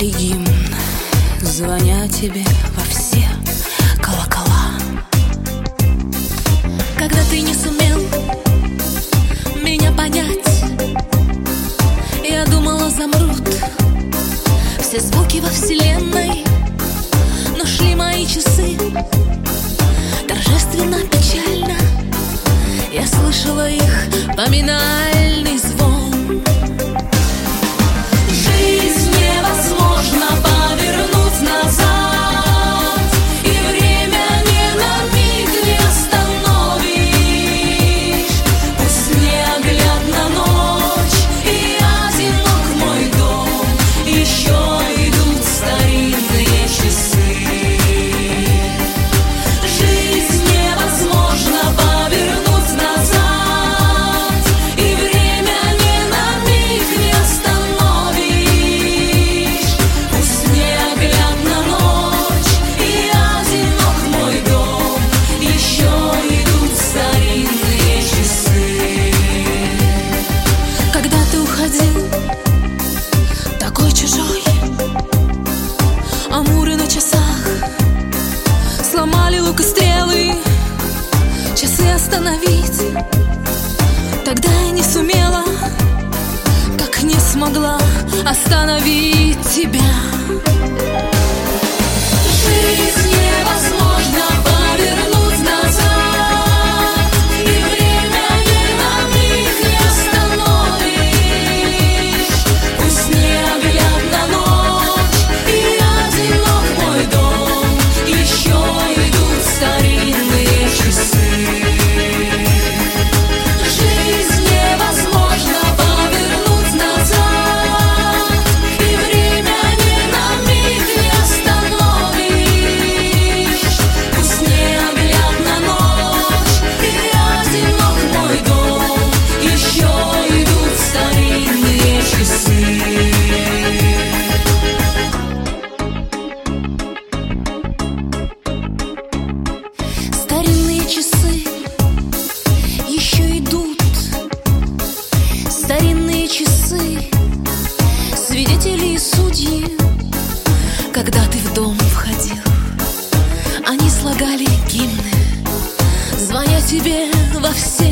пели гимн, звоня тебе во все колокола. Когда ты не сумел меня понять, я думала, замрут все звуки во вселенной. Но шли мои часы, торжественно, печально я слышала их поминальный звон. Жизнь невозможно повернуть назад, и время ни на миг не остановишь. Пусть неоглядна ночь и одинок мой дом, еще идут старинные часы. Жизнь невозможно повернуть назад, и время ни на миг не остановишь. Пусть неоглядна ночь и одинок мой дом, еще идут старинные часы. Когда ты уходил, такой чужой, амуры на часах сломали лук и стрелы. Часы остановить тогда я не сумела, как не смогла остановить тебя. Жизнь невозможно повернуть назад, и время ни на миг не остановишь. Пусть неоглядна ночь и одинок мой дом, еще идут старинные часы. Жизнь невозможно повернуть назад, и время ни на миг не остановишь. Пусть неоглядна ночь и одинок мой дом, еще идут старинные часы. Старинные часы еще идут, старинные часы, свидетели и судьи. Когда ты в дом входил, они слагали гимны, звоня тебе во все